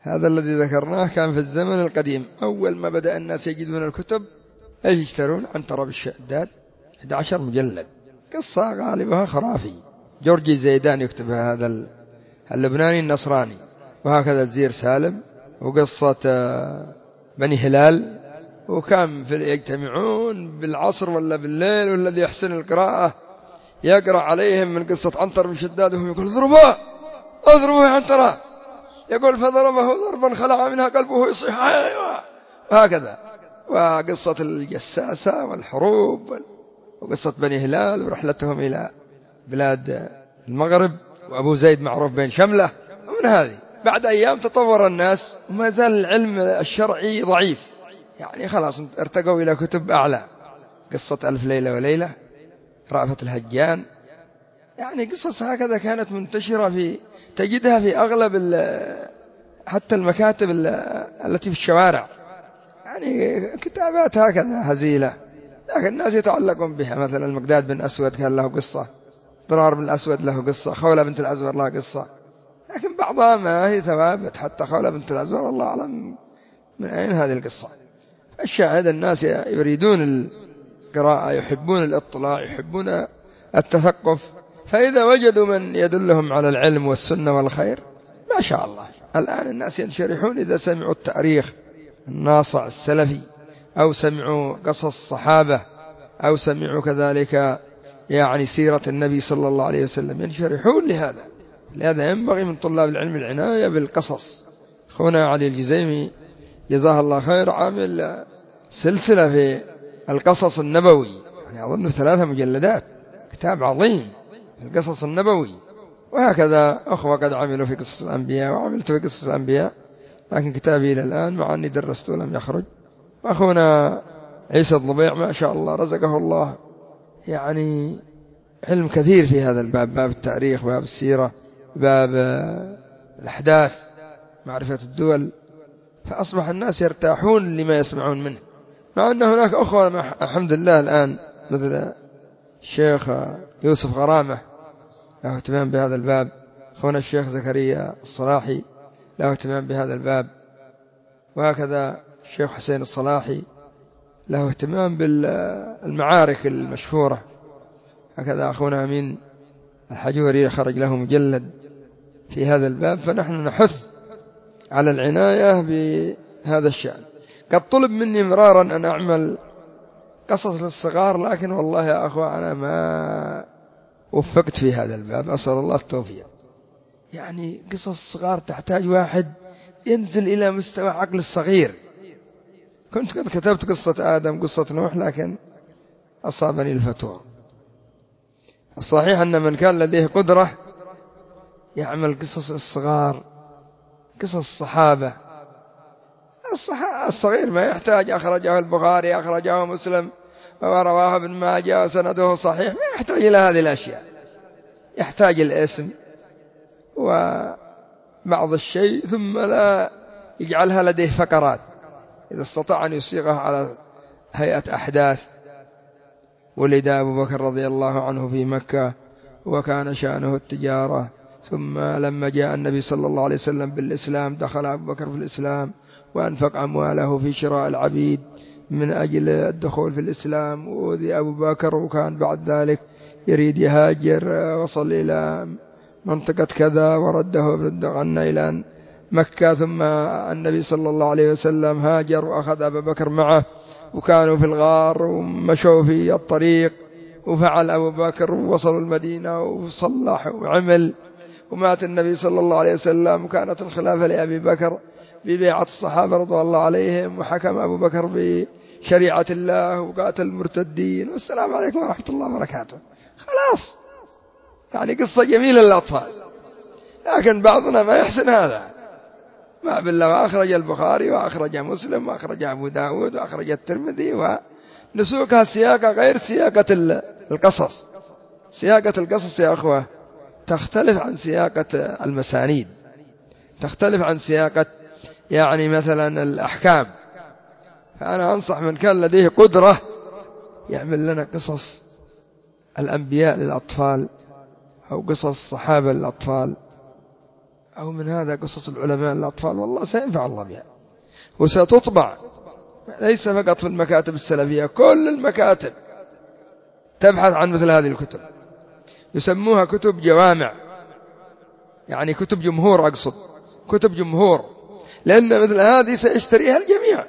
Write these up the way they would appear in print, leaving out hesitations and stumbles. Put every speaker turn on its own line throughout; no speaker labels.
هذا الذي ذكرناه كان في الزمن القديم، أول ما بدأ الناس يجدون الكتب ايش يشترون؟ عنترة بالشداد 11 مجلد، قصة غالبها خرافي. جورجي زيدان يكتبها، هذا اللبناني النصراني. وهكذا الزير سالم، وقصة بني هلال. وكان يجتمعون بالعصر ولا بالليل، والذي يحسن القراءة يقرأ عليهم من قصة عنتر بن شداد، وهم يقول اضربوه اضربوه يا عنترة، يقول فضربه ضربا خلع منها قلبه يصيح أيوة. وهكذا. وقصة الجساسة والحروب، وقصة بني هلال ورحلتهم إلى بلاد المغرب، وأبو زيد معروف بين شملة. ومن هذه بعد أيام تطور الناس، وما زال العلم الشرعي ضعيف، يعني خلاص ارتقوا إلى كتب أعلى. قصة ألف ليلة وليلة، رأفت الهجان، يعني قصص هكذا كانت منتشرة، تجدها في أغلب حتى المكاتب التي في الشوارع، يعني كتابات هكذا هزيلة، لكن الناس يتعلقون بها. مثلا المقداد بن أسود كان له قصة، ضرار بن الأسود له قصة، خولة بنت الأزور لها قصة، لكن بعضها ما هي ثوابت. حتى خولة بنت الأزور الله أعلم من أين هذه القصة. الشاهد الناس يريدون القراءة، يحبون الاطلاع، يحبون التثقف، فإذا وجدوا من يدلهم على العلم والسنة والخير ما شاء الله. الآن الناس ينشرحون إذا سمعوا التاريخ الناصع السلفي، أو سمعوا قصص الصحابة، أو سمعوا كذلك يعني سيرة النبي صلى الله عليه وسلم، ينشرحون لهذا ينبغي من طلاب العلم العناية بالقصص. أخونا علي الجزيمي جزاه الله خير عامل سلسلة في القصص النبوي، يعني أظن 3 مجلدات، كتاب عظيم القصص النبوي. وهكذا أخوة قد عملوا في قصص الأنبياء، وعملت في قصص الأنبياء، لكن كتابي إلى الآن مع أني درسته لم يخرج. وأخونا عيسى الضبيع ما شاء الله رزقه الله يعني علم كثير في هذا الباب، باب التاريخ، باب السيرة، باب الأحداث، معرفة الدول، فأصبح الناس يرتاحون لما يسمعون منه. مع أن هناك أخوة الحمد لله الآن مثل الشيخ يوسف غرامة له اهتمام بهذا الباب، أخونا الشيخ زكريا الصلاحي له اهتمام بهذا الباب، وهكذا الشيخ حسين الصلاحي له اهتمام بالمعارك المشهورة، هكذا أخونا أمين الحجوري خرج له مجلد في هذا الباب. فنحن نحث على العناية بهذا الشأن. قد طلب مني مرارا أن أعمل قصص للصغار، لكن والله يا أخوة أنا ما وفقت في هذا الباب، أسأل الله التوفيق. يعني قصص الصغار تحتاج واحد ينزل إلى مستوى عقل الصغير. كنت قد كتبت قصة آدم، قصة نوح، لكن أصابني الفتور. الصحيح أن من كان لديه قدرة يعمل قصص الصغار، قصص الصحابة. الصغير ما يحتاج أخرجه البخاري، أخرجه مسلم، ورواه ابن ماجه وسنده صحيح، ما يحتاج إلى هذه الأشياء. يحتاج الاسم وبعض الشيء، ثم لا يجعلها لديه فقرات. إذا استطاع أن يصيغها على هيئة أحداث. ولد أبو بكر رضي الله عنه في مكة، وكان شأنه التجارة، ثم لما جاء النبي صلى الله عليه وسلم بالإسلام دخل أبو بكر في الإسلام، وأنفق أمواله في شراء العبيد من أجل الدخول في الإسلام. وأوذي أبو بكر، وكان بعد ذلك يريد يهاجر، وصل إلى منطقة كذا ورده ابن غنى إلى مكة. ثم النبي صلى الله عليه وسلم هاجر وأخذ أبا بكر معه، وكانوا في الغار ومشوا في الطريق، وفعل أبو بكر ووصلوا المدينة وصلح وعمل، ومات النبي صلى الله عليه وسلم، وكانت الخلافة لأبي بكر ببيعة الصحابة رضي الله عليهم، وحكم أبو بكر بشريعة الله وقاتل المرتدين، والسلام عليكم ورحمة الله وبركاته. خلاص، يعني قصة جميلة للأطفال، لكن بعضنا ما يحسن هذا. ما بالله، وأخرج البخاري وأخرج مسلم وأخرج أبو داود وأخرج الترمذي، ونسوقها سياقة غير سياقة القصص. سياقة القصص يا أخوة تختلف عن سياقة المسانيد، تختلف عن سياقة يعني مثلا الأحكام. فأنا أنصح من كان لديه قدرة يعمل لنا قصص الأنبياء للأطفال، أو قصص الصحابة للأطفال، أو من هذا قصص العلماء الأطفال، والله سينفع الله بها وستطبع، ليس فقط في المكاتب السلفية، كل المكاتب تبحث عن مثل هذه الكتب، يسموها كتب جوامع، يعني كتب جمهور، أقصد كتب جمهور، لأن مثل هذه سيشتريها الجميع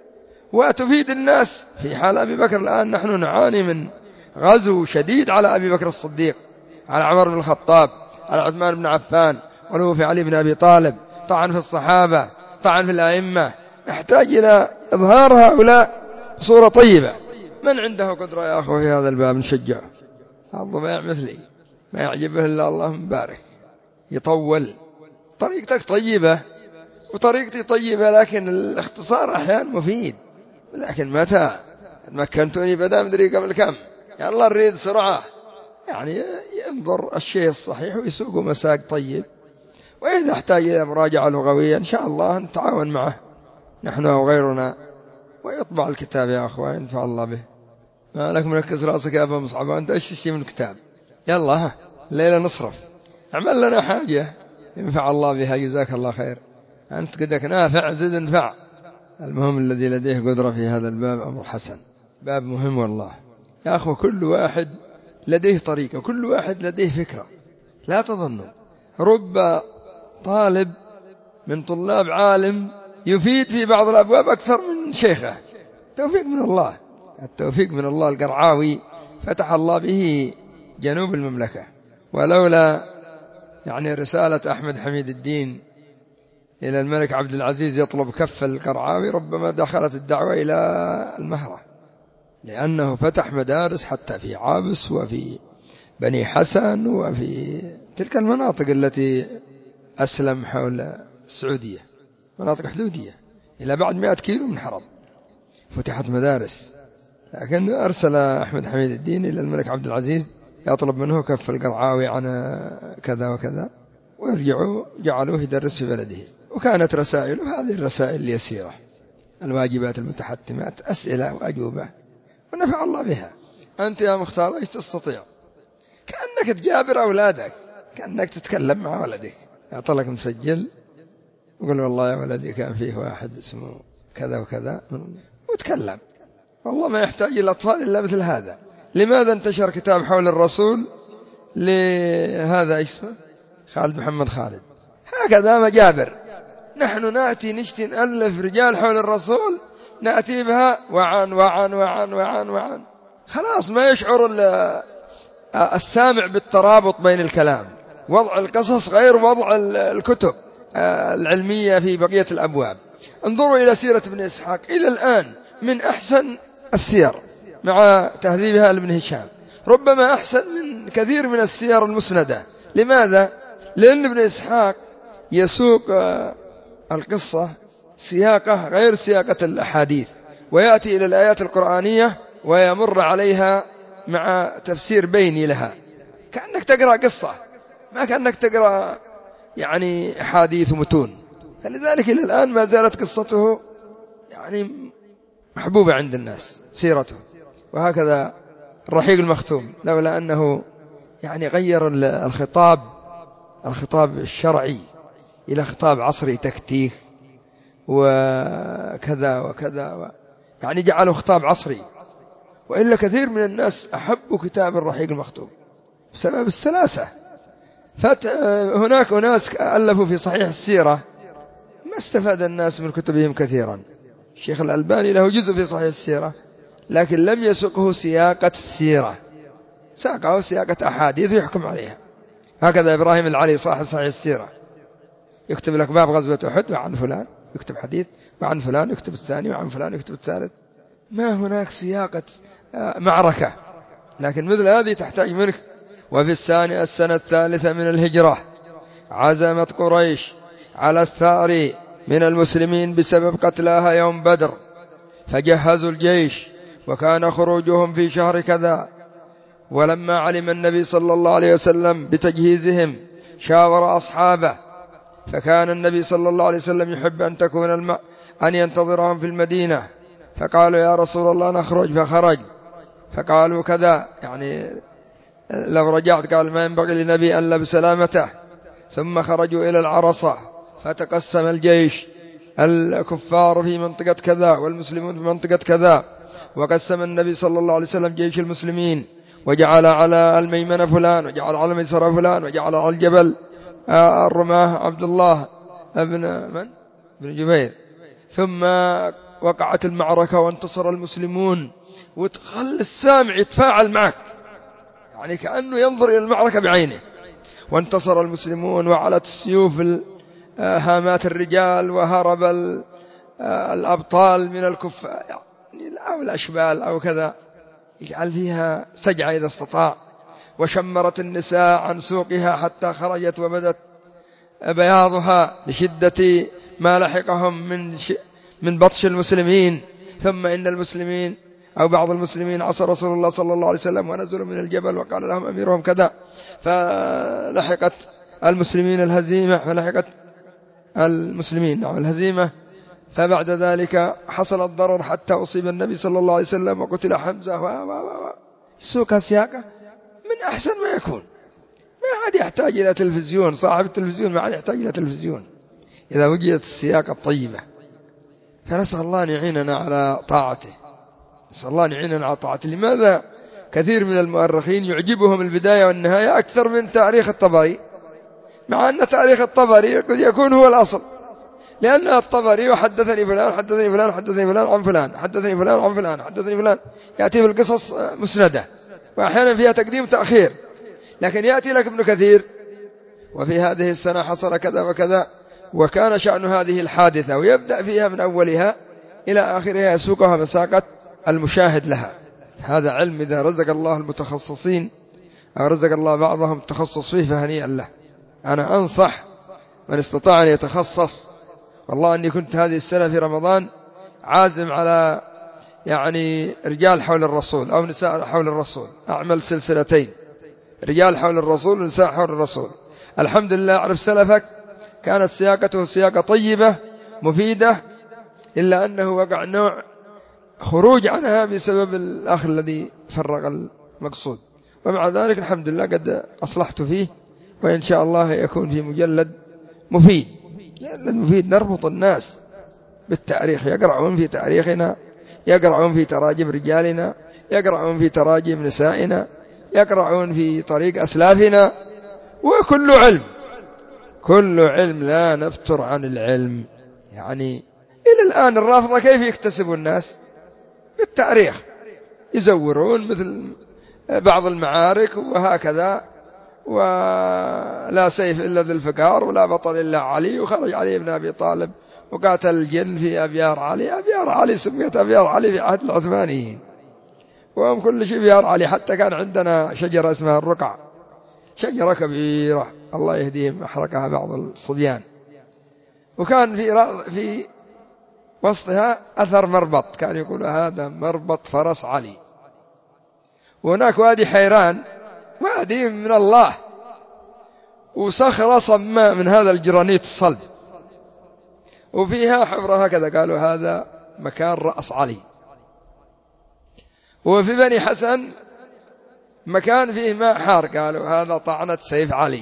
وتفيد الناس. في حال أبي بكر الآن نحن نعاني من غزو شديد على أبي بكر الصديق، على عمر بن الخطاب، على عثمان بن عفان، وله في علي بن أبي طالب، طعن في الصحابة، طعن في الأئمة. نحتاج إلى إظهار هؤلاء بصورة طيبة. من عنده قدرة يا أخوة في هذا الباب نشجعه. الضبيع مثلي ما يعجبه إلا الله مبارك، يطول. طريقتك طيبة وطريقتي طيبة، لكن الاختصار أحيانا مفيد. لكن متى مكنتوني بدأ مدري قبل كم، يا الله نريد سرعة. يعني ينظر الشيء الصحيح ويسوق مساق طيب، وإذا احتاج إلى مراجعة لغوية إن شاء الله نتعاون معه نحن أو غيرنا، ويطبع الكتاب يا أخوان ينفع الله به. ما لك مركز راسك يا أبا مصعب، أنت إيش تشتي من الكتاب؟ يلا ها الليلة نصرف، اعمل لنا حاجة ينفع الله بها، جزاك الله خير. أنت قدك نافع زد انفع. المهم الذي لديه قدرة في هذا الباب أمر حسن، باب مهم والله يا أخوة. كل واحد لديه طريقة، كل واحد لديه فكرة. لا تظنوا، رب طالب من طلاب عالم يفيد في بعض الأبواب أكثر من شيخه. التوفيق من الله، التوفيق من الله. القرعاوي فتح الله به جنوب المملكة، ولولا يعني رسالة أحمد حميد الدين إلى الملك عبد العزيز يطلب كف القرعاوي ربما دخلت الدعوة إلى المهرة، لأنه فتح مدارس حتى في عابس وفي بني حسن وفي تلك المناطق التي أسلم حول السعودية، مناطق حدودية إلى بعد 100 كيلو من حرم فتحت مدارس. لكن أرسل أحمد حميد الدين إلى الملك عبد العزيز يطلب منه كف القرعاوي عن كذا وكذا، ويرجعوا جعلوه يدرس في بلده. وكانت رسائله هذه الرسائل اليسيرة، الواجبات المتحتمات، أسئلة وأجوبة، ونفع الله بها. أنت يا مختار إيش تستطيع؟ كأنك تجابر أولادك، كأنك تتكلم مع ولدك، يعطلك مسجل وقل والله يا ولدي كان فيه واحد اسمه كذا وكذا، وتكلم. والله ما يحتاج الأطفال إلا مثل هذا. لماذا انتشر كتاب حول الرسول لهذا اسمه خالد محمد خالد؟ هكذا مجابر. نحن نأتي نشتي نألف رجال حول الرسول، نأتي بها وعن وعن وعن وعن وعن، خلاص ما يشعر السامع بالترابط بين الكلام. وضع القصص غير وضع الكتب العلمية في بقية الأبواب. انظروا إلى سيرة ابن إسحاق إلى الآن من أحسن السير مع تهذيبها لابن هشام، ربما أحسن من كثير من السير المسندة. لماذا؟ لأن ابن إسحاق يسوق القصة سياقة غير سياقة الأحاديث، ويأتي إلى الآيات القرآنية ويمر عليها مع تفسير بيني لها، كأنك تقرأ قصة، ما كأنك تقرأ يعني حديث متون. فلذلك إلى الآن ما زالت قصته يعني محبوبة عند الناس، سيرته. وهكذا الرحيق المختوم، لولا أنه يعني غير الخطاب الشرعي إلى خطاب عصري تكتيك وكذا وكذا، يعني جعله خطاب عصري. وإلا كثير من الناس أحبوا كتاب الرحيق المختوم بسبب السلاسة. هناك أناس ألفوا في صحيح السيرة ما استفاد الناس من كتبهم كثيرا. الشيخ الألباني له جزء في صحيح السيرة، لكن لم يسقه سياقة السيرة، ساقه سياقة أحاديث يحكم عليها. هكذا إبراهيم العلي صاحب صحيح السيرة يكتب لك باب غزوة أحد وعن فلان، يكتب حديث، وعن فلان يكتب الثاني، وعن فلان يكتب الثالث. ما هناك سياقة معركة. لكن مثل هذه تحتاج منك. وفي السنة الثالثة من الهجرة عزمت قريش على الثأر من المسلمين بسبب قتلاها يوم بدر، فجهزوا الجيش، وكان خروجهم في شهر كذا. ولما علم النبي صلى الله عليه وسلم بتجهيزهم شاور أصحابه، فكان النبي صلى الله عليه وسلم يحب أن ينتظرهم في المدينة، فقالوا يا رسول الله نخرج، فخرج. فقالوا كذا، يعني لو رجعت قال ما ينبغي لنبي أن لب سلامته، ثم خرجوا إلى العرصة فتقسم الجيش، الكفار في منطقة كذا والمسلمون في منطقة كذا، وقسم النبي صلى الله عليه وسلم جيش المسلمين وجعل على الميمنة فلان وجعل على الميسرة فلان وجعل على الجبل الرماه عبد الله بن جبير. ثم وقعت المعركة وانتصر المسلمون، وتخل السامع يتفاعل معك، يعني كأنه ينظر إلى المعركة بعينه. وانتصر المسلمون وعلت السيوف هامات الرجال، وهرب الأبطال من الكفار، يعني أو الأشبال أو كذا، يجعل فيها سجعة إذا استطاع. وشمرت النساء عن سوقها حتى خرجت وبدت بياضها لشدة ما لحقهم من بطش المسلمين. ثم إن المسلمين أو بعض المسلمين عصى رسول الله صلى الله عليه وسلم ونزلوا من الجبل وقال لهم أميرهم كذا، فلحقت المسلمين الهزيمة. فبعد ذلك حصل الضرر حتى أصيب النبي صلى الله عليه وسلم وقتل حمزة سوكا سياقة من أحسن ما يكون. ما عاد يحتاج إلى تلفزيون، صاحب التلفزيون ما عاد يحتاج إلى تلفزيون إذا وجدت السياقة الطيبة. فنسأل الله أن يعيننا على طاعته، نسأل الله أن يعيننا على طاعته. لماذا كثير من المؤرخين يعجبهم البداية والنهاية أكثر من تاريخ الطبري، مع أن تاريخ الطبري قد يكون هو الأصل، لأن الطبري وحدثني فلان حدثني فلان حدثني فلان عن فلان حدثني فلان عن فلان حدثني فلان، يأتي بالقصص مسندة وأحيانا فيها تقديم تأخير. لكن يأتي لك ابن كثير وفي هذه السنة حصل كذا وكذا وكان شأن هذه الحادثة، ويبدأ فيها من أولها إلى آخرها يسوقها مساقة المشاهد لها. هذا علم إذا رزق الله المتخصصين أو رزق الله بعضهم التخصص فيه فهنيئا له. أنا أنصح من استطاع أن يتخصص. والله أني كنت هذه السنة في رمضان عازم على يعني رجال حول الرسول أو نساء حول الرسول، أعمل سلسلتين، رجال حول الرسول ونساء حول الرسول. الحمد لله أعرف سلفك كانت سياقته سياقة طيبة مفيدة، إلا أنه وقع نوع خروج عنها بسبب الأخ الذي فرق المقصود. ومع ذلك الحمد لله قد أصلحت فيه، وإن شاء الله يكون في مجلد مفيد. مفيد نربط الناس بالتاريخ، يقرأون في تاريخنا، يقرأون في تراجم رجالنا، يقرأون في تراجم نسائنا، يقرأون في طريق أسلافنا. وكل علم، كل علم لا نفتر عن العلم. يعني إلى الآن الرافضة كيف يكتسبوا الناس؟ بالتاريخ، يزورون مثل بعض المعارك وهكذا، ولا سيف إلا ذي الفقار ولا بطل إلا علي، وخرج علي بن أبي طالب وقاتل الجن في أبيار علي. أبيار علي سميت أبيار علي في عهد العثمانيين، وهم كل شيء أبيار علي. حتى كان عندنا شجرة اسمها الرقع، شجرة كبيرة الله يهديهم أحرقها بعض الصبيان، وكان في وسطها أثر مربط، كان يقول هذا مربط فرس علي. وهناك وادي حيران، وادي من الله، وصخرة صماء من هذا الجرانيت الصلب، وفيها حفرة هكذا، قالوا هذا مكان رأس علي. وفي بني حسن مكان فيه ماء حار، قالوا هذا طعنة سيف علي.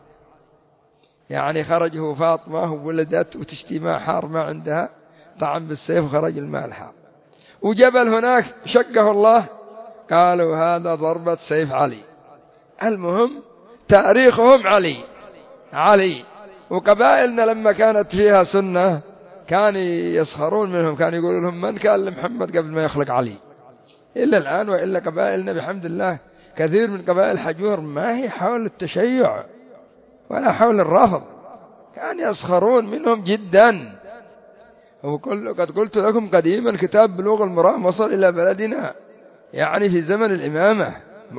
يعني خرجه فاطمة وولدت وتشتي ماء حار ما عندها، طعن بالسيف وخرج الماء الحار. وجبل هناك شقه الله، قالوا هذا ضربة سيف علي. المهم تاريخهم علي. وقبائلنا لما كانت فيها سنة كان يسخرون منهم، كان يقولون لهم من كان لمحمد قبل ما يخلق علي. إلا الآن وإلا قبائلنا بحمد الله كثير من قبائل حجور ما هي حول التشيع ولا حول الرافض، كان يسخرون منهم جدا. قد قلت لكم قديما كتاب بلوغ المرام وصل إلى بلدنا يعني في زمن الإمامة،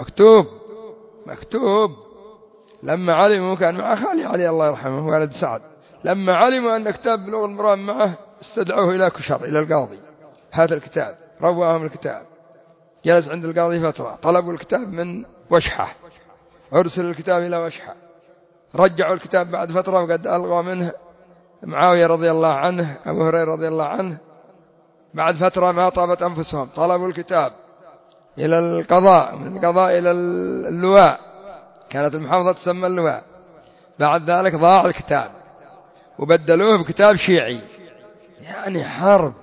مكتوب لما علموا، كان مع خالي علي الله يرحمه والد سعد، لما علموا أن كتاب بلوغ المرام معه استدعوه إلى كشر إلى القاضي، هذا الكتاب رواهم الكتاب، جلس عند القاضي فترة، طلبوا الكتاب من وشحة، أرسل الكتاب إلى وشحة، رجعوا الكتاب بعد فترة وقد ألغوا منه معاوية رضي الله عنه، أبو هريرة رضي الله عنه. بعد فترة ما طابت أنفسهم، طلبوا الكتاب إلى القضاء، من القضاء إلى اللواء، كانت المحافظة تسمى اللواء. بعد ذلك ضاع الكتاب وبدلوه بكتاب شيعي. يعني حرب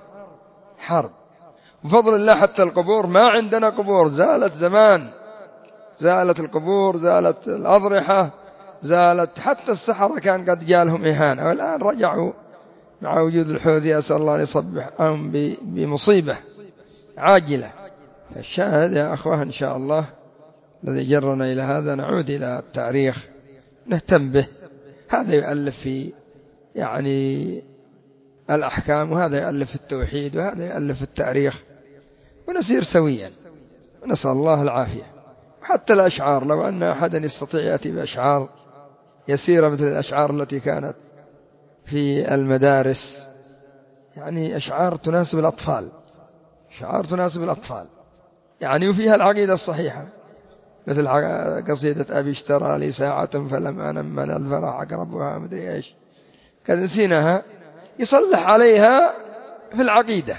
بفضل الله. حتى القبور ما عندنا قبور، زالت زمان، زالت القبور، زالت الأضرحة، زالت. حتى السحرة كان قد جالهم إهانة، والآن رجعوا مع وجود الحوثي. أسأل الله أن يصبحهم بمصيبة عاجلة. فالشاهد يا أخوة إن شاء الله الذي جرنا إلى هذا نعود إلى التاريخ نهتم به. هذا يؤلف في يعني الأحكام، وهذا يؤلف في التوحيد، وهذا يؤلف في التاريخ، ونسير سويا، ونسأل الله العافية. وحتى الأشعار، لو أن أحدا يستطيع يأتي بأشعار يسيرة مثل الأشعار التي كانت في المدارس، يعني أشعار تناسب الأطفال، أشعار تناسب الأطفال يعني، وفيها العقيدة الصحيحة، مثل قصيدة أبي اشترى لي ساعة فلم أنم من الفرح أقربها مدري إيش، قد نسيناها. يصلح عليها في العقيدة،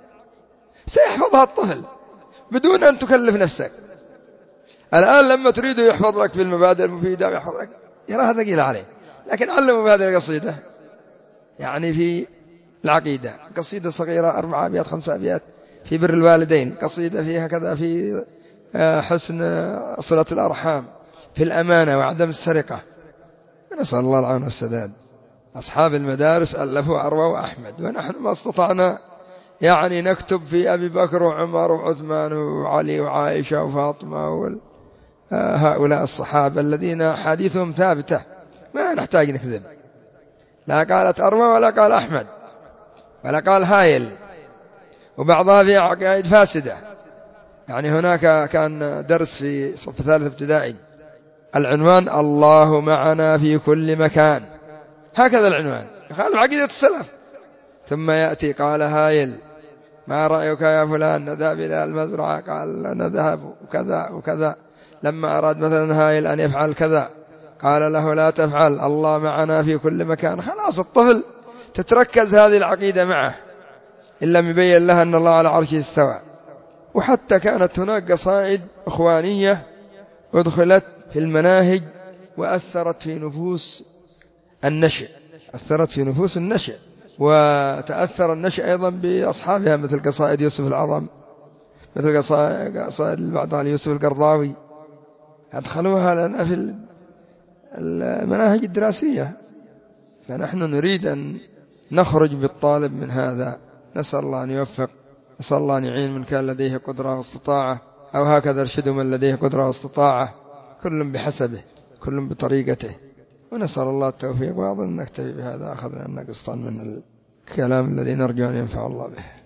سيحفظها الطفل بدون أن تكلف نفسك. الآن لما تريد يحفظ لك في المبادئ المفيدة ويحفظ لك، يراها ثقيلة عليه، لكن علمه بهذه القصيدة يعني في العقيدة، قصيدة صغيرة 4 أبيات 5 أبيات في بر الوالدين، قصيدة فيها كذا في حسن صلة الأرحام، في الأمانة وعدم السرقة. نسأل الله العون والسداد. أصحاب المدارس ألفوا أروى وأحمد، ونحن ما استطعنا يعني نكتب في أبي بكر وعمر وعثمان وعلي وعائشة وفاطمة هؤلاء الصحابة الذين أحاديثهم ثابتة، ما نحتاج نكذب. لا قالت أروى ولا قال أحمد ولا قال هايل، وبعضها في عقائد فاسدة. يعني هناك كان درس في صف 3 ابتدائي، العنوان الله معنا في كل مكان، هكذا العنوان، يخالف عقيدة السلف. ثم يأتي قال هايل ما رأيك يا فلان، نذهب إلى المزرعة، قال نذهب وكذا وكذا. لما أراد مثلا هايل أن يفعل كذا قال له لا تفعل، الله معنا في كل مكان. خلاص الطفل تتركز هذه العقيدة معه، إن لم يبين لها أن الله على عرشه استوى. وحتى كانت هناك قصائد إخوانية أدخلت في المناهج وأثرت في نفوس النشء، أثرت في نفوس النشء، وتأثر النشء أيضا بأصحابها، مثل قصائد يوسف العظم، مثل قصائد بعضها ليوسف القرضاوي، أدخلوها لنا في المناهج الدراسية. فنحن نريد أن نخرج بالطالب من هذا. نسأل الله أن يوفق، نسأل الله أن يعين من كان لديه قدرة واستطاعة، أو هكذا ارشد من لديه قدرة واستطاعة، كل بحسبه، كل بطريقته، ونسأل الله التوفيق. وأظن نكتفي بهذا، أخذنا أن قسطا من الكلام الذي نرجو أن ينفع الله به.